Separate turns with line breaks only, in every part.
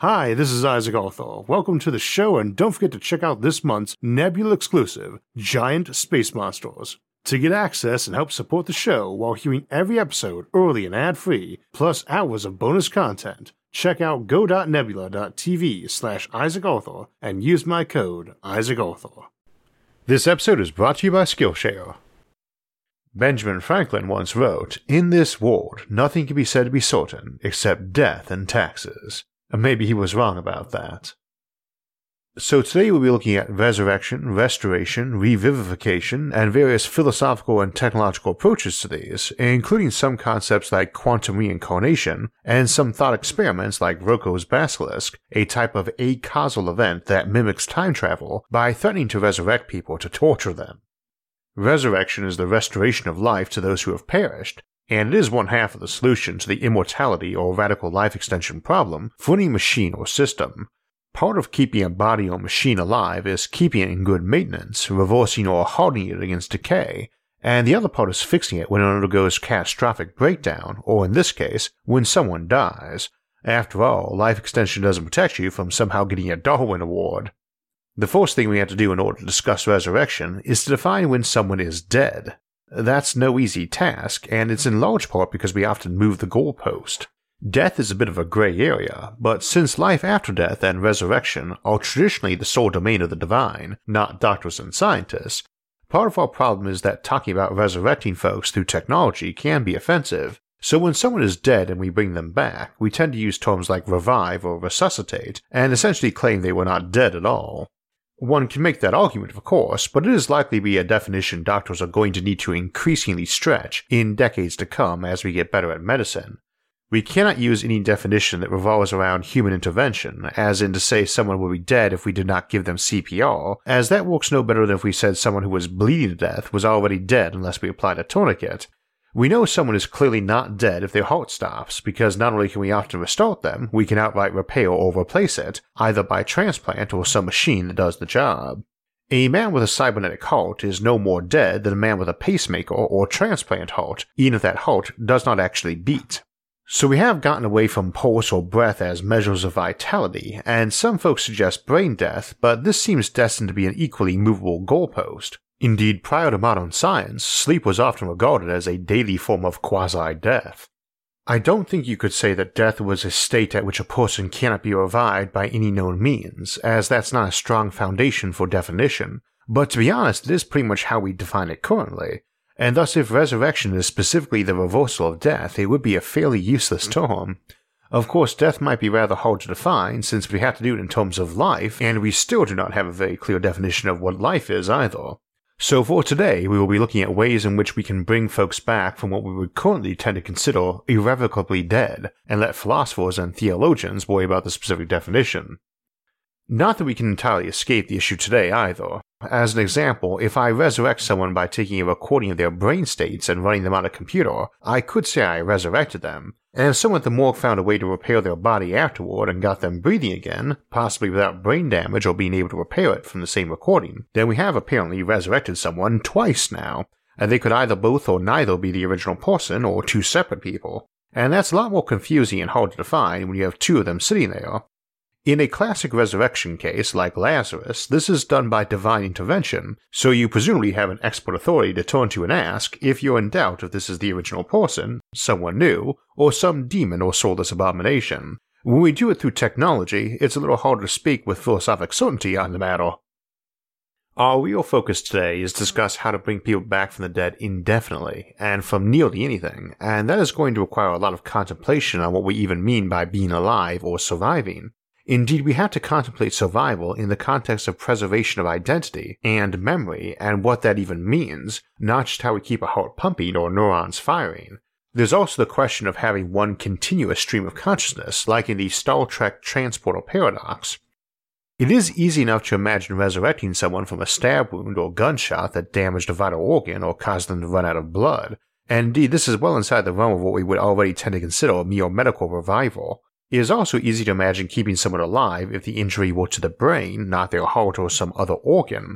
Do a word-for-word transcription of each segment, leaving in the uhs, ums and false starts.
Hi, this is Isaac Arthur. Welcome to the show, and don't forget to check out this month's Nebula exclusive, Giant Space Monsters. To get access and help support the show while hearing every episode early and ad-free, plus hours of bonus content, check out go.nebula.tv slash Isaac Arthur and use my code Isaac Arthur. This episode is brought to you by Skillshare. Benjamin Franklin once wrote, "In this world, nothing can be said to be certain except death and taxes." And maybe he was wrong about that. So today we'll be looking at resurrection, restoration, revivification, and various philosophical and technological approaches to these, including some concepts like quantum reincarnation, and some thought experiments like Roko's basilisk, a type of acausal event that mimics time travel by threatening to resurrect people to torture them. Resurrection is the restoration of life to those who have perished, and it is one half of the solution to the immortality or radical life extension problem for any machine or system. Part of keeping a body or machine alive is keeping it in good maintenance, reversing or hardening it against decay, and the other part is fixing it when it undergoes catastrophic breakdown, or in this case, when someone dies. After all, life extension doesn't protect you from somehow getting a Darwin Award. The first thing we have to do in order to discuss resurrection is to define when someone is dead. That's no easy task, and it's in large part because we often move the goalpost. Death is a bit of a grey area, but since life after death and resurrection are traditionally the sole domain of the divine, not doctors and scientists, part of our problem is that talking about resurrecting folks through technology can be offensive, so when someone is dead and we bring them back, we tend to use terms like revive or resuscitate, and essentially claim they were not dead at all. One can make that argument, of course, but it is likely to be a definition doctors are going to need to increasingly stretch in decades to come as we get better at medicine. We cannot use any definition that revolves around human intervention, as in to say someone will be dead if we did not give them C P R, as that works no better than if we said someone who was bleeding to death was already dead unless we applied a tourniquet. We know someone is clearly not dead if their heart stops, because not only can we often restart them, we can outright repair or replace it, either by transplant or some machine that does the job. A man with a cybernetic heart is no more dead than a man with a pacemaker or transplant heart, even if that heart does not actually beat. So we have gotten away from pulse or breath as measures of vitality, and some folks suggest brain death, but this seems destined to be an equally movable goalpost. Indeed, prior to modern science, sleep was often regarded as a daily form of quasi-death. I don't think you could say that death was a state at which a person cannot be revived by any known means, as that's not a strong foundation for definition, but to be honest, it is pretty much how we define it currently, and thus if resurrection is specifically the reversal of death, it would be a fairly useless term. Of course, death might be rather hard to define since we have to do it in terms of life, and we still do not have a very clear definition of what life is either. So for today, we will be looking at ways in which we can bring folks back from what we would currently tend to consider irrevocably dead, and let philosophers and theologians worry about the specific definition. Not that we can entirely escape the issue today either. As an example, if I resurrect someone by taking a recording of their brain states and running them on a computer, I could say I resurrected them, and if someone at the morgue found a way to repair their body afterward and got them breathing again, possibly without brain damage or being able to repair it from the same recording, then we have apparently resurrected someone twice now, and they could either both or neither be the original person or two separate people, and that's a lot more confusing and hard to define when you have two of them sitting there. In a classic resurrection case like Lazarus, this is done by divine intervention, so you presumably have an expert authority to turn to and ask if you're in doubt if this is the original person, someone new, or some demon or soulless abomination. When we do it through technology, it's a little harder to speak with philosophic certainty on the matter. Our real focus today is to discuss how to bring people back from the dead indefinitely, and from nearly anything, and that is going to require a lot of contemplation on what we even mean by being alive or surviving. Indeed, we have to contemplate survival in the context of preservation of identity and memory and what that even means, not just how we keep a heart pumping or neurons firing. There's also the question of having one continuous stream of consciousness, like in the Star Trek transporter paradox. It is easy enough to imagine resurrecting someone from a stab wound or gunshot that damaged a vital organ or caused them to run out of blood, and indeed this is well inside the realm of what we would already tend to consider a mere medical revival. It is also easy to imagine keeping someone alive if the injury were to the brain, not their heart or some other organ.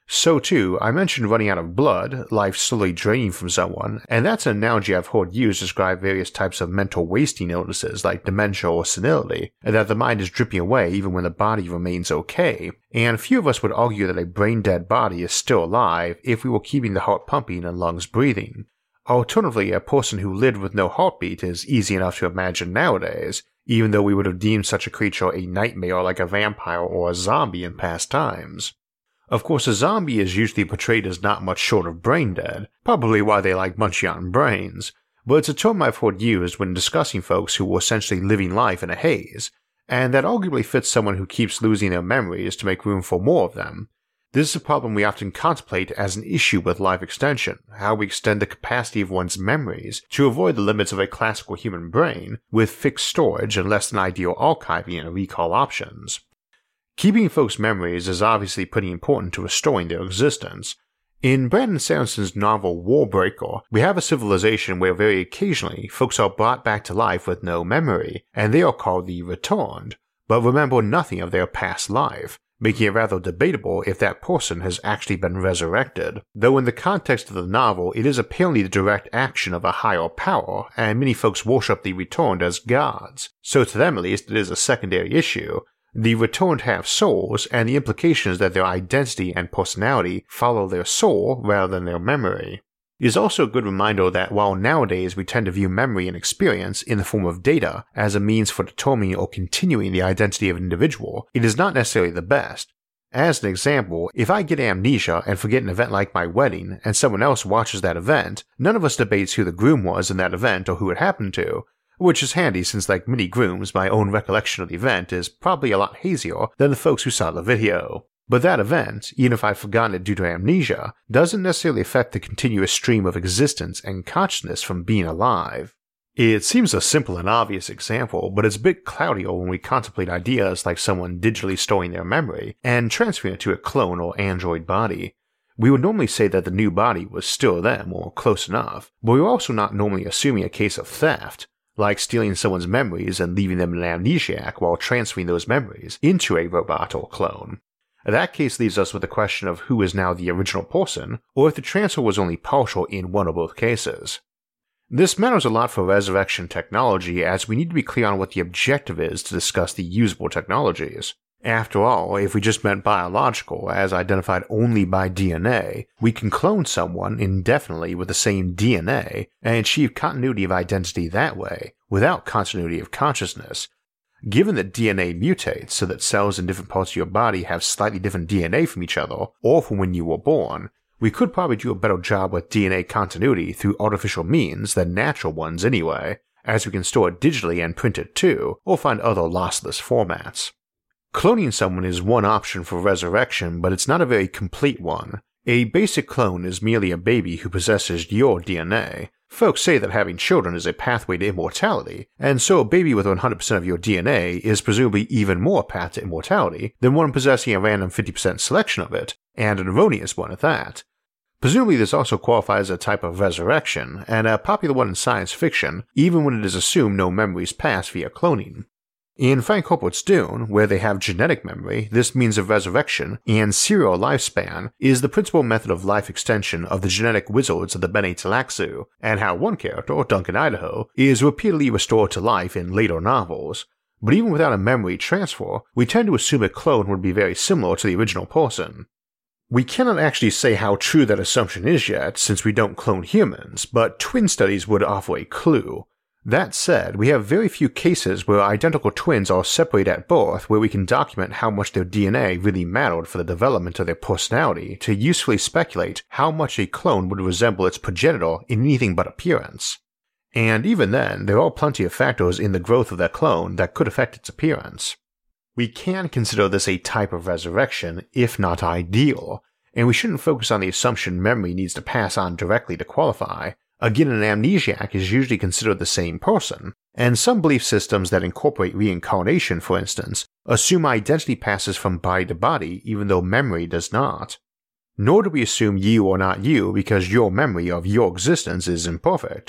So too, I mentioned running out of blood, life slowly draining from someone, and that's an analogy I've heard used to describe various types of mental wasting illnesses like dementia or senility, and that the mind is dripping away even when the body remains okay, and few of us would argue that a brain-dead body is still alive if we were keeping the heart pumping and lungs breathing. Alternatively, a person who lived with no heartbeat is easy enough to imagine nowadays, even though we would have deemed such a creature a nightmare like a vampire or a zombie in past times. Of course, a zombie is usually portrayed as not much short of brain dead, probably why they like munching on brains, but it's a term I've heard used when discussing folks who were essentially living life in a haze, and that arguably fits someone who keeps losing their memories to make room for more of them. This is a problem we often contemplate as an issue with life extension, how we extend the capacity of one's memories to avoid the limits of a classical human brain with fixed storage and less than ideal archiving and recall options. Keeping folks' memories is obviously pretty important to restoring their existence. In Brandon Sanderson's novel Warbreaker, we have a civilization where very occasionally folks are brought back to life with no memory, and they are called the Returned, but remember nothing of their past life, making it rather debatable if that person has actually been resurrected, though in the context of the novel it is apparently the direct action of a higher power, and many folks worship the Returned as gods, so to them at least it is a secondary issue. The Returned have souls, and the implication is that their identity and personality follow their soul rather than their memory. It is also a good reminder that while nowadays we tend to view memory and experience in the form of data as a means for determining or continuing the identity of an individual, it is not necessarily the best. As an example, if I get amnesia and forget an event like my wedding, and someone else watches that event, none of us debates who the groom was in that event or who it happened to, which is handy since like many grooms my own recollection of the event is probably a lot hazier than the folks who saw the video. But that event, even if I've forgotten it due to amnesia, doesn't necessarily affect the continuous stream of existence and consciousness from being alive. It seems a simple and obvious example, but it's a bit cloudier when we contemplate ideas like someone digitally storing their memory and transferring it to a clone or android body. We would normally say that the new body was still them or close enough, but we're also not normally assuming a case of theft, like stealing someone's memories and leaving them an amnesiac while transferring those memories into a robot or clone. That case leaves us with the question of who is now the original person, or if the transfer was only partial in one or both cases. This matters a lot for resurrection technology, as we need to be clear on what the objective is to discuss the usable technologies. After all, if we just meant biological, as identified only by D N A, we can clone someone indefinitely with the same D N A and achieve continuity of identity that way, without continuity of consciousness. Given that D N A mutates so that cells in different parts of your body have slightly different D N A from each other, or from when you were born, we could probably do a better job with D N A continuity through artificial means than natural ones anyway, as we can store it digitally and print it too, or find other lossless formats. Cloning someone is one option for resurrection, but it's not a very complete one. A basic clone is merely a baby who possesses your D N A. Folks say that having children is a pathway to immortality, and so a baby with one hundred percent of your D N A is presumably even more a path to immortality than one possessing a random fifty percent selection of it, and an erroneous one at that. Presumably this also qualifies as a type of resurrection, and a popular one in science fiction, even when it is assumed no memories pass via cloning. In Frank Herbert's Dune, where they have genetic memory, this means of resurrection and serial lifespan is the principal method of life extension of the genetic wizards of the Bene Tlaxu, and how one character, Duncan Idaho, is repeatedly restored to life in later novels. But even without a memory transfer, we tend to assume a clone would be very similar to the original person. We cannot actually say how true that assumption is yet, since we don't clone humans, but twin studies would offer a clue. That said, we have very few cases where identical twins are separated at birth where we can document how much their D N A really mattered for the development of their personality to usefully speculate how much a clone would resemble its progenitor in anything but appearance. And even then, there are plenty of factors in the growth of that clone that could affect its appearance. We can consider this a type of resurrection, if not ideal, and we shouldn't focus on the assumption memory needs to pass on directly to qualify. Again, an amnesiac is usually considered the same person, and some belief systems that incorporate reincarnation, for instance, assume identity passes from body to body even though memory does not. Nor do we assume you are not you because your memory of your existence is imperfect.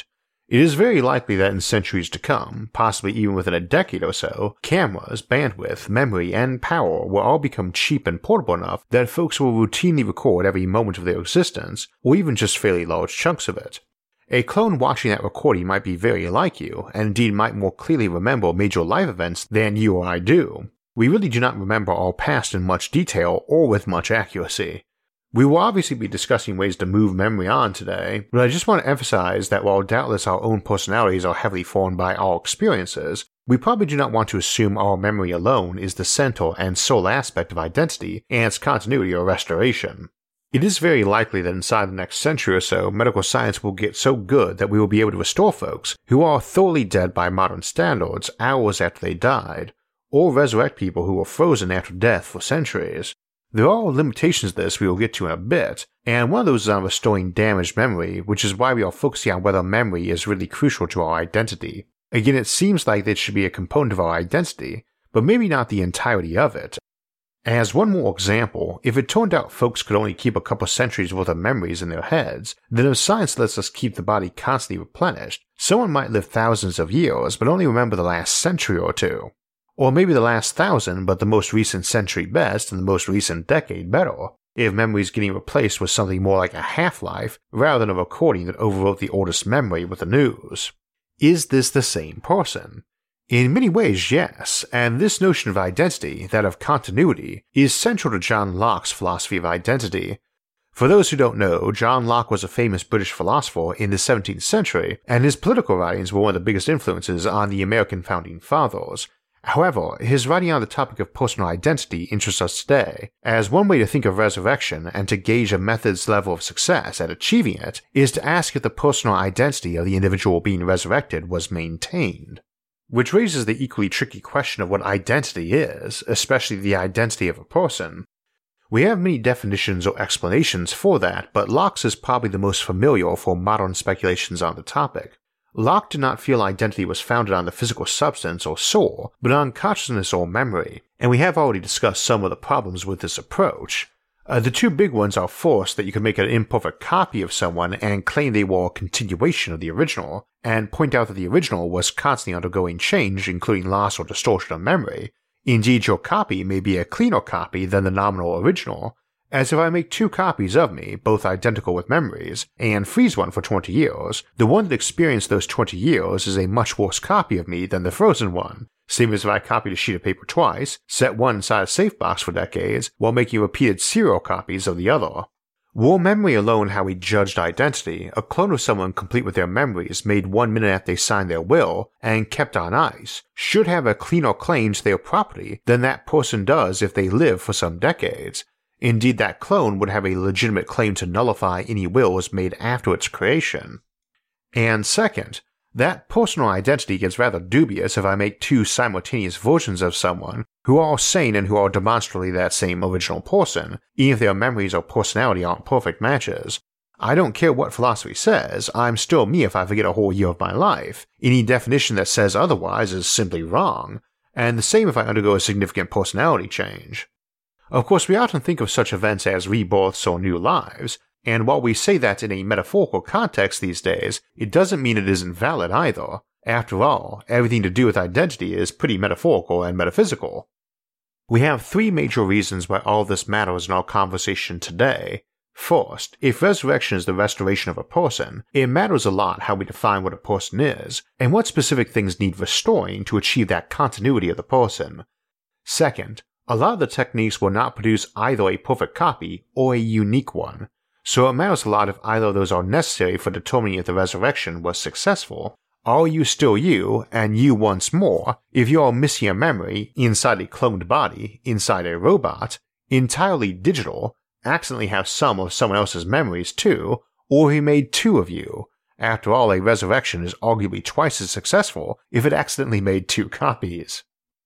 It is very likely that in centuries to come, possibly even within a decade or so, cameras, bandwidth, memory, and power will all become cheap and portable enough that folks will routinely record every moment of their existence, or even just fairly large chunks of it. A clone watching that recording might be very like you, and indeed might more clearly remember major life events than you or I do. We really do not remember our past in much detail or with much accuracy. We will obviously be discussing ways to move memory on today, but I just want to emphasize that while doubtless our own personalities are heavily formed by our experiences, we probably do not want to assume our memory alone is the center and sole aspect of identity and its continuity or restoration. It is very likely that inside the next century or so, medical science will get so good that we will be able to restore folks who are thoroughly dead by modern standards hours after they died, or resurrect people who were frozen after death for centuries. There are limitations to this we will get to in a bit, and one of those is on restoring damaged memory, which is why we are focusing on whether memory is really crucial to our identity. Again, it seems like it should be a component of our identity, but maybe not the entirety of it. As one more example, if it turned out folks could only keep a couple centuries worth of memories in their heads, then if science lets us keep the body constantly replenished, someone might live thousands of years but only remember the last century or two. Or maybe the last thousand, but the most recent century best and the most recent decade better, if memories getting replaced with something more like a half-life rather than a recording that overwrote the oldest memory with the news. Is this the same person? In many ways, yes, and this notion of identity, that of continuity, is central to John Locke's philosophy of identity. For those who don't know, John Locke was a famous British philosopher in the seventeenth century, and his political writings were one of the biggest influences on the American founding fathers. However, his writing on the topic of personal identity interests us today, as one way to think of resurrection and to gauge a method's level of success at achieving it is to ask if the personal identity of the individual being resurrected was maintained. Which raises the equally tricky question of what identity is, especially the identity of a person. We have many definitions or explanations for that, but Locke's is probably the most familiar for modern speculations on the topic. Locke did not feel identity was founded on the physical substance or soul, but on consciousness or memory, and we have already discussed some of the problems with this approach. Uh, the two big ones are first that you can make an imperfect copy of someone and claim they were a continuation of the original, and point out that the original was constantly undergoing change, including loss or distortion of memory. Indeed, your copy may be a cleaner copy than the nominal original, as if I make two copies of me, both identical with memories, and freeze one for twenty years, the one that experienced those twenty years is a much worse copy of me than the frozen one, same as if I copied a sheet of paper twice, set one inside a safe box for decades, while making repeated serial copies of the other. Were memory alone how we judged identity, a clone of someone complete with their memories made one minute after they signed their will, and kept on ice, should have a cleaner claim to their property than that person does if they live for some decades. Indeed, that clone would have a legitimate claim to nullify any wills made after its creation. And second, that personal identity gets rather dubious if I make two simultaneous versions of someone who are sane and who are demonstrably that same original person, even if their memories or personality aren't perfect matches. I don't care what philosophy says, I'm still me if I forget a whole year of my life. Any definition that says otherwise is simply wrong, and the same if I undergo a significant personality change. Of course, we often think of such events as rebirths or new lives, and while we say that in a metaphorical context these days, it doesn't mean it isn't valid either. After all, everything to do with identity is pretty metaphorical and metaphysical. We have three major reasons why all this matters in our conversation today. First, if resurrection is the restoration of a person, it matters a lot how we define what a person is, and what specific things need restoring to achieve that continuity of the person. Second, a lot of the techniques will not produce either a perfect copy or a unique one, so it matters a lot if either of those are necessary for determining if the resurrection was successful. Are you still you, and you once more, if you are missing a memory inside a cloned body, inside a robot, entirely digital, accidentally have some of someone else's memories too, or he made two of you? After all, a resurrection is arguably twice as successful if it accidentally made two copies.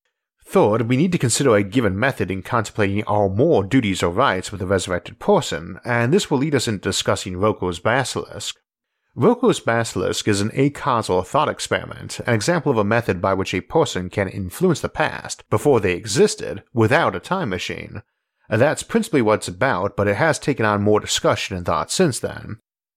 Third, we need to consider a given method in contemplating our moral duties or rights with a resurrected person, and this will lead us into discussing Roko's basilisk. Roko's basilisk is an acausal thought experiment, an example of a method by which a person can influence the past before they existed without a time machine. That's principally what it's about, but it has taken on more discussion and thought since then.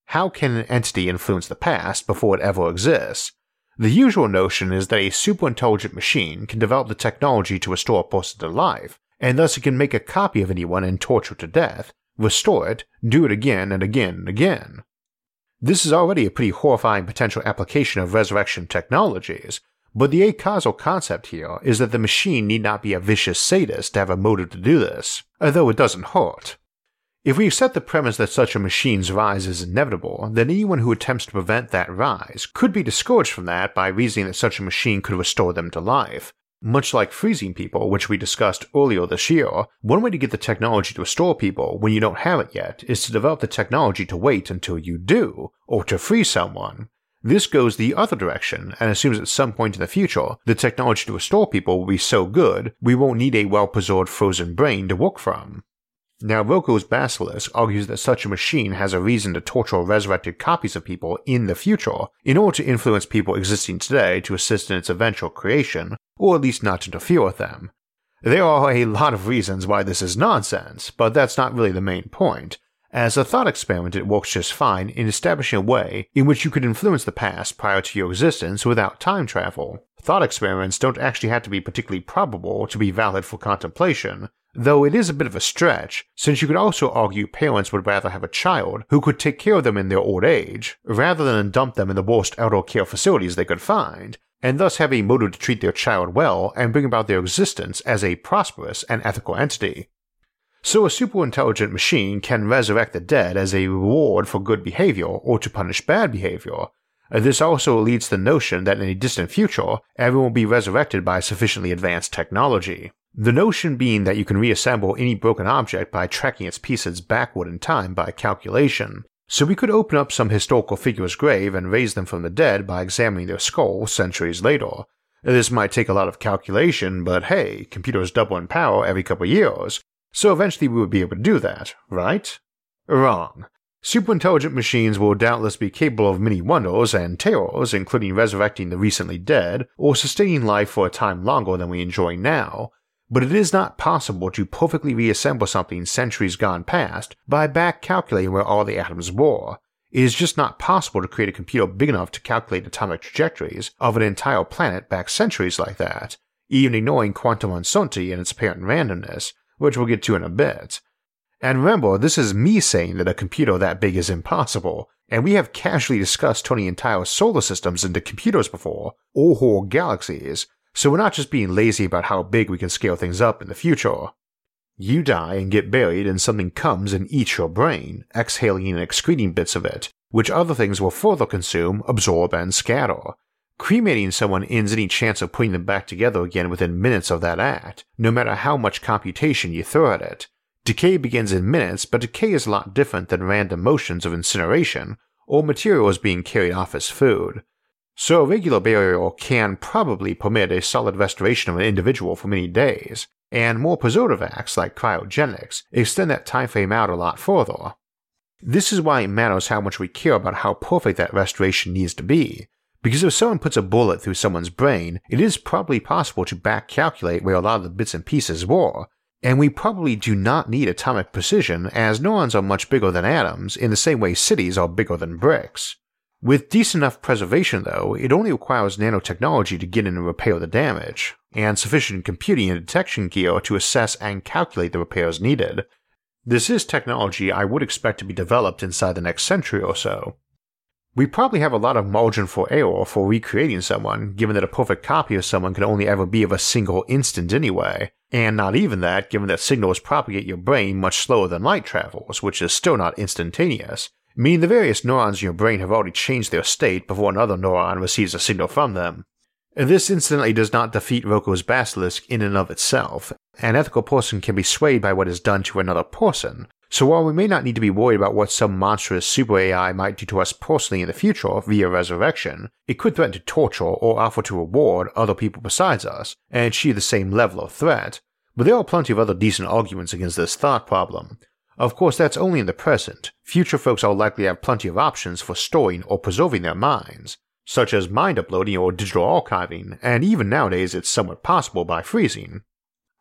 how can an entity influence the past before it ever exists? The usual notion is that a superintelligent machine can develop the technology to restore a person to life, and thus it can make a copy of anyone and torture to death, restore it, do it again and again and again. This is already a pretty horrifying potential application of resurrection technologies, but the acausal concept here is that the machine need not be a vicious sadist to have a motive to do this, although it doesn't hurt. If we accept the premise that such a machine's rise is inevitable, then anyone who attempts to prevent that rise could be discouraged from that by reasoning that such a machine could restore them to life. Much like freezing people, which we discussed earlier this year, one way to get the technology to restore people when you don't have it yet is to develop the technology to wait until you do, or to freeze someone. This goes the other direction and assumes at some point in the future the technology to restore people will be so good we won't need a well-preserved frozen brain to work from. Now, Roko's Basilisk argues that such a machine has a reason to torture resurrected copies of people in the future in order to influence people existing today to assist in its eventual creation, or at least not to interfere with them. There are a lot of reasons why this is nonsense, but that's not really the main point. As a thought experiment, it works just fine in establishing a way in which you could influence the past prior to your existence without time travel. Thought experiments don't actually have to be particularly probable to be valid for contemplation, though it is a bit of a stretch, since you could also argue parents would rather have a child who could take care of them in their old age, rather than dump them in the worst outdoor care facilities they could find, and thus have a motive to treat their child well and bring about their existence as a prosperous and ethical entity. So a superintelligent machine can resurrect the dead as a reward for good behavior or to punish bad behavior. This also leads to the notion that in a distant future, everyone will be resurrected by sufficiently advanced technology. The notion being that you can reassemble any broken object by tracking its pieces backward in time by calculation. So we could open up some historical figure's grave and raise them from the dead by examining their skull centuries later. This might take a lot of calculation, but hey, computers double in power every couple years, so eventually we would be able to do that, right? Wrong. Superintelligent machines will doubtless be capable of many wonders and terrors, including resurrecting the recently dead or sustaining life for a time longer than we enjoy now, but it is not possible to perfectly reassemble something centuries gone past by back calculating where all the atoms were. It is just not possible to create a computer big enough to calculate atomic trajectories of an entire planet back centuries like that, even ignoring quantum uncertainty and its apparent randomness, which we'll get to in a bit. And remember, this is me saying that a computer that big is impossible, and we have casually discussed turning entire solar systems into computers before, or whole galaxies, so we're not just being lazy about how big we can scale things up in the future. You die and get buried and something comes and eats your brain, exhaling and excreting bits of it, which other things will further consume, absorb, and scatter. Cremating someone ends any chance of putting them back together again within minutes of that act, no matter how much computation you throw at it. Decay begins in minutes, but decay is a lot different than random motions of incineration, or materials being carried off as food. So a regular burial can probably permit a solid restoration of an individual for many days, and more preservative acts like cryogenics extend that time frame out a lot further. This is why it matters how much we care about how perfect that restoration needs to be, because if someone puts a bullet through someone's brain, it is probably possible to back calculate where a lot of the bits and pieces were, and we probably do not need atomic precision as neurons are much bigger than atoms in the same way cities are bigger than bricks. With decent enough preservation though, it only requires nanotechnology to get in and repair the damage, and sufficient computing and detection gear to assess and calculate the repairs needed. This is technology I would expect to be developed inside the next century or so. We probably have a lot of margin for error for recreating someone, given that a perfect copy of someone can only ever be of a single instant anyway, and not even that given that signals propagate your brain much slower than light travels, which is still not instantaneous, meaning the various neurons in your brain have already changed their state before another neuron receives a signal from them. This incidentally does not defeat Roko's Basilisk in and of itself. An ethical person can be swayed by what is done to another person, so while we may not need to be worried about what some monstrous super A I might do to us personally in the future via resurrection, it could threaten to torture or offer to reward other people besides us, and achieve the same level of threat, but there are plenty of other decent arguments against this thought problem. Of course, that's only in the present. Future folks are likely to have plenty of options for storing or preserving their minds, such as mind uploading or digital archiving, and even nowadays it's somewhat possible by freezing.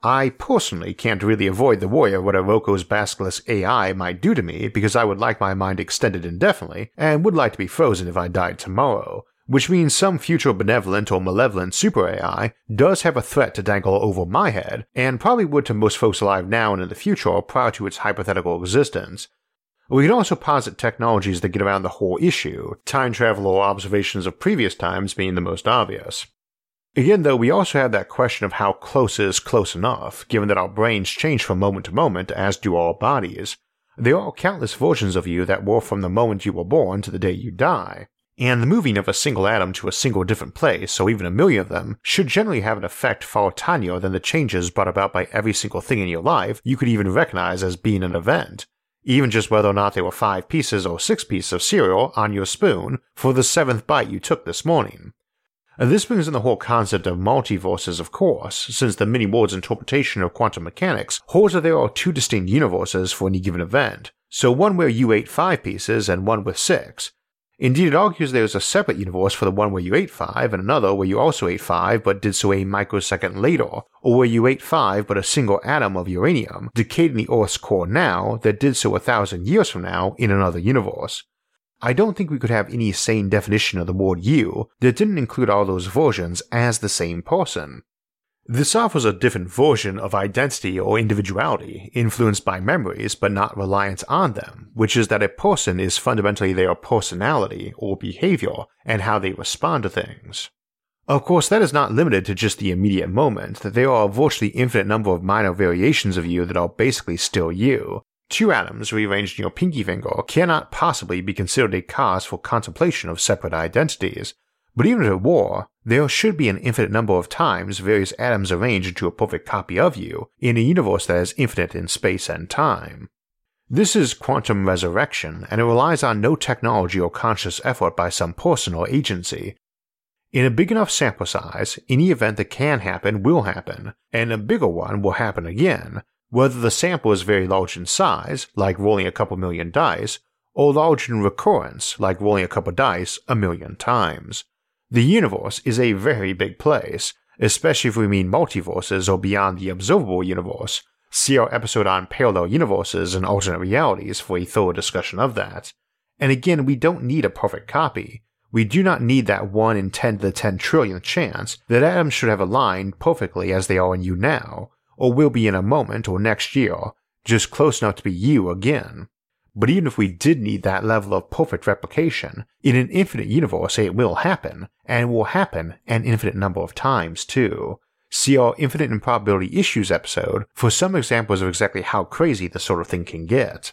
I personally can't really avoid the worry of what Oroko's basilisk A I might do to me because I would like my mind extended indefinitely and would like to be frozen if I died tomorrow, which means some future benevolent or malevolent super A I does have a threat to dangle over my head, and probably would to most folks alive now and in the future prior to its hypothetical existence. We can also posit technologies that get around the whole issue, time travel or observations of previous times being the most obvious. Again though, we also have that question of how close is close enough, given that our brains change from moment to moment as do our bodies. There are countless versions of you that were from the moment you were born to the day you die, and the moving of a single atom to a single different place, or even a million of them, should generally have an effect far tinier than the changes brought about by every single thing in your life you could even recognize as being an event, even just whether or not there were five pieces or six pieces of cereal on your spoon for the seventh bite you took this morning. This brings in the whole concept of multiverses, of course, since the many worlds interpretation of quantum mechanics holds that there are two distinct universes for any given event, so one where you ate five pieces and one with six. Indeed, it argues there is a separate universe for the one where you ate five and another where you also ate five but did so a microsecond later, or where you ate five but a single atom of uranium decayed in the Earth's core now that did so a thousand years from now in another universe. I don't think we could have any sane definition of the word you that didn't include all those versions as the same person. This offers a different version of identity or individuality, influenced by memories but not reliant on them, which is that a person is fundamentally their personality or behavior and how they respond to things. Of course, that is not limited to just the immediate moment, that there are a virtually infinite number of minor variations of you that are basically still you. Two atoms rearranged in your pinky finger cannot possibly be considered a cause for contemplation of separate identities, but even if it were, there should be an infinite number of times various atoms arranged into a perfect copy of you in a universe that is infinite in space and time. This is quantum resurrection, and it relies on no technology or conscious effort by some person or agency. In a big enough sample size, any event that can happen will happen, and a bigger one will happen again, whether the sample is very large in size, like rolling a couple million dice, or large in recurrence, like rolling a couple dice a million times. The universe is a very big place, especially if we mean multiverses or beyond the observable universe. See our episode on parallel universes and alternate realities for a thorough discussion of that. And again, we don't need a perfect copy. We do not need that one in ten to the ten trillionth chance that atoms should have aligned perfectly as they are in you now, or will be in a moment or next year, just close enough to be you again. But even if we did need that level of perfect replication, in an infinite universe it will happen, and will happen an infinite number of times too. See our Infinite Improbability Issues episode for some examples of exactly how crazy this sort of thing can get.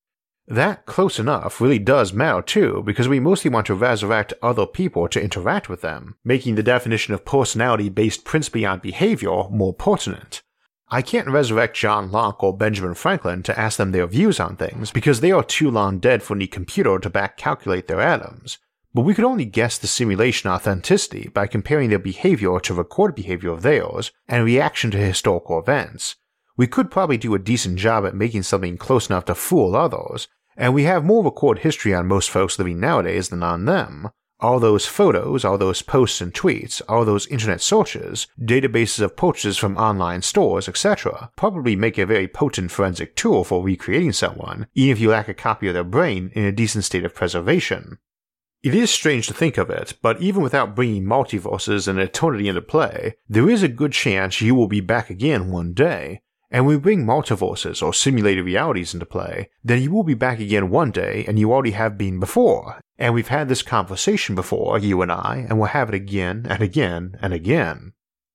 That close enough really does matter too, because we mostly want to resurrect other people to interact with them, making the definition of personality based principally on behavior more pertinent. I can't resurrect John Locke or Benjamin Franklin to ask them their views on things because they are too long dead for any computer to back calculate their atoms, but we could only guess the simulation authenticity by comparing their behavior to recorded behavior of theirs and reaction to historical events. We could probably do a decent job at making something close enough to fool others, and we have more recorded history on most folks living nowadays than on them. All those photos, all those posts and tweets, all those internet searches, databases of purchases from online stores, et cetera probably make a very potent forensic tool for recreating someone, even if you lack a copy of their brain in a decent state of preservation. It is strange to think of it, but even without bringing multiverses and eternity into play, there is a good chance you will be back again one day. And when we bring multiverses or simulated realities into play, then you will be back again one day and you already have been before, and we've had this conversation before, you and I, and we'll have it again and again and again.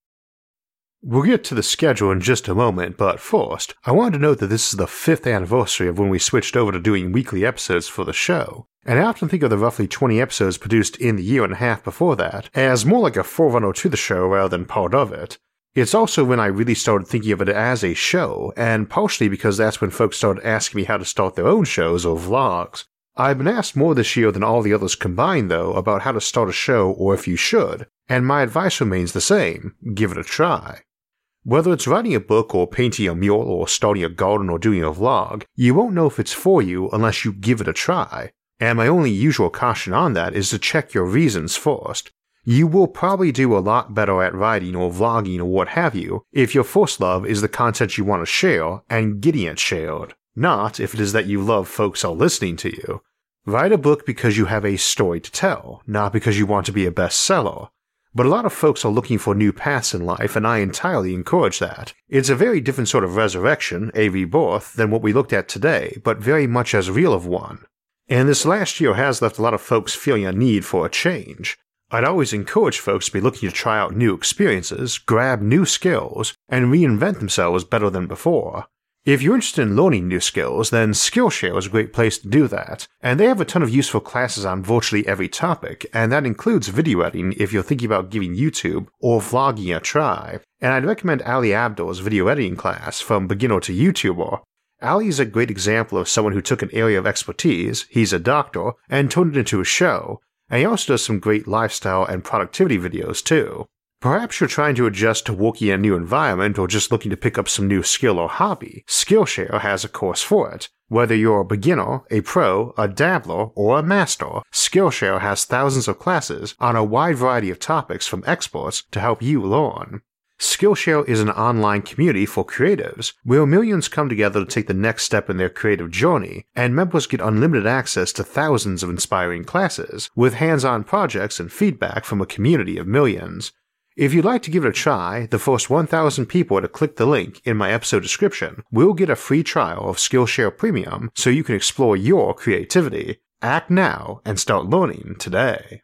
We'll get to the schedule in just a moment, but first, I wanted to note that this is the fifth anniversary of when we switched over to doing weekly episodes for the show, and I often think of the roughly twenty episodes produced in the year and a half before that as more like a forerunner to the show rather than part of it. It's also when I really started thinking of it as a show, and partially because that's when folks started asking me how to start their own shows or vlogs. I've been asked more this year than all the others combined, though, about how to start a show or if you should, and my advice remains the same: give it a try. Whether it's writing a book or painting a mural or starting a garden or doing a vlog, you won't know if it's for you unless you give it a try, and my only usual caution on that is to check your reasons first. You will probably do a lot better at writing or vlogging or what have you if your first love is the content you want to share and getting it shared, not if it is that you love folks are listening to you. Write a book because you have a story to tell, not because you want to be a bestseller. But a lot of folks are looking for new paths in life, and I entirely encourage that. It's a very different sort of resurrection, a rebirth, than what we looked at today, but very much as real of one. And this last year has left a lot of folks feeling a need for a change. I'd always encourage folks to be looking to try out new experiences, grab new skills, and reinvent themselves better than before. If you're interested in learning new skills, then Skillshare is a great place to do that, and they have a ton of useful classes on virtually every topic, and that includes video editing if you're thinking about giving YouTube or vlogging a try, and I'd recommend Ali Abdul's video editing class, From Beginner to YouTuber. Ali is a great example of someone who took an area of expertise, he's a doctor, and turned it into a show, and he also does some great lifestyle and productivity videos too. Perhaps you're trying to adjust to working in a new environment or just looking to pick up some new skill or hobby. Skillshare has a course for it. Whether you're a beginner, a pro, a dabbler, or a master, Skillshare has thousands of classes on a wide variety of topics from experts to help you learn. Skillshare is an online community for creatives where millions come together to take the next step in their creative journey, and members get unlimited access to thousands of inspiring classes with hands-on projects and feedback from a community of millions. If you'd like to give it a try, the first one thousand people to click the link in my episode description will get a free trial of Skillshare Premium so you can explore your creativity. Act now and start learning today.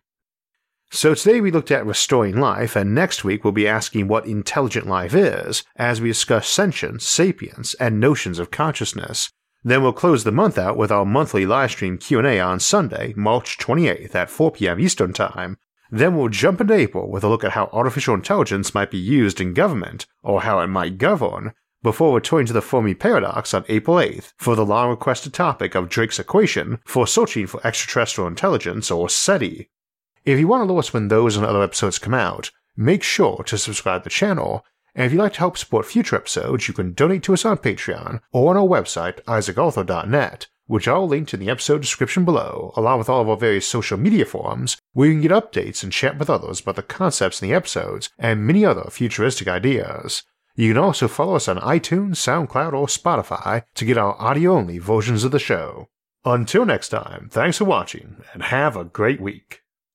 So today we looked at restoring life, and next week we'll be asking what intelligent life is as we discuss sentience, sapience, and notions of consciousness. Then we'll close the month out with our monthly livestream Q and A on Sunday, March twenty-eighth at four p.m. Eastern Time. Then we'll jump into April with a look at how artificial intelligence might be used in government, or how it might govern, before returning to the Fermi Paradox on April eighth for the long-requested topic of Drake's equation for searching for extraterrestrial intelligence, or SETI. If you want to know us when those and other episodes come out, make sure to subscribe to the channel, and if you'd like to help support future episodes, you can donate to us on Patreon or on our website, isaac arthur dot net, which I'll link in the episode description below, along with all of our various social media forums, where you can get updates and chat with others about the concepts in the episodes and many other futuristic ideas. You can also follow us on iTunes, SoundCloud, or Spotify to get our audio-only versions of the show. Until next time, thanks for watching, and have a great week.